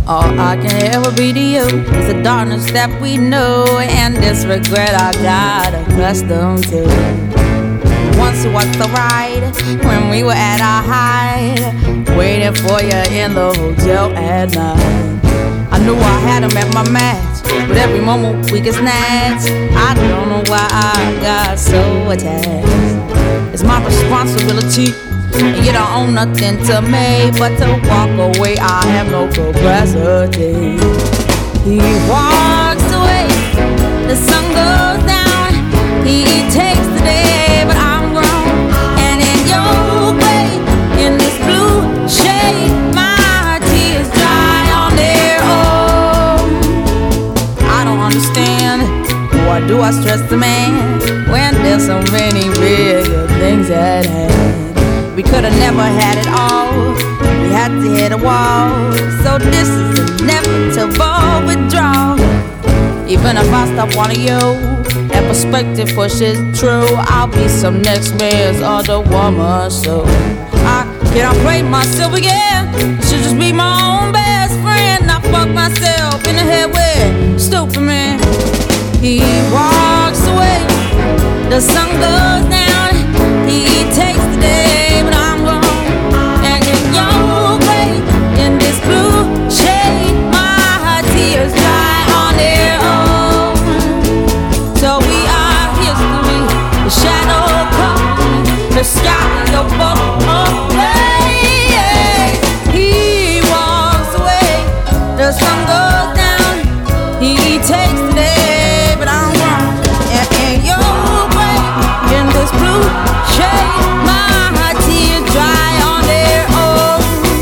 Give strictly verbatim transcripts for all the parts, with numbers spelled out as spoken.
All I can ever be to you is the darkness that we know, and this regret I got accustomed to. Once was the ride when we were at our height, waiting for you in the hotel at night. I knew I had him at my match, but every moment we get snatched. I don't know why I got so attached. It's my responsibility, and you don't own nothing to me but to walk away. I have no capacity. He walks away, the sun goes down. He takes the day, but I'm grown. And in your way, in this blue shade, my tears dry on their own. I don't understand, why do I stress the man when there's so many bigger things at hand? We could've never had it all, we had to hit a wall. So this is inevitable withdrawal. Even if I stop wanting you, and perspective pushes true, I'll be some next man's other woman. So I cannot play myself again, I should just be my own best friend. I fuck myself in the head with stupid man. He walks away, the sun goes down. He takes the day, but I'm gone. And in your way, in this blue shade, my tears dry on their own. So we are history, the shadow comes, the sky of both days. He walks away, the sun goes down. He takes the day, but I'm gone. And in your way, in this blue shade, my tears dry on their own.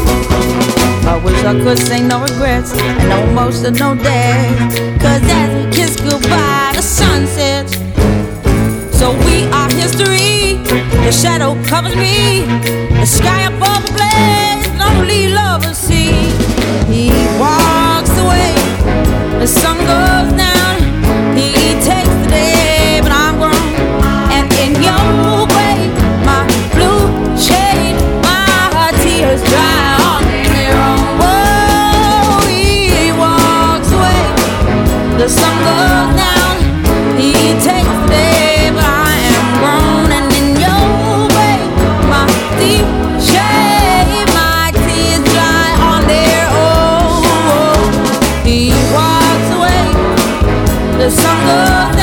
I wish I could say no regrets and no emotional days, cause as we kiss goodbye, the sun sets. So we are history, the shadow covers me, the sky above the blaze, lonely lovers see. He walks away, the sun goes down. He takes the day, but I'm grown. And in your way, my blue shade, my tears dry on their own. Whoa, he walks away, the sun goes down. He takes the day, but I am grown. And in your way, my deep shade, my tears dry on their own. He walks away, the sun goes down.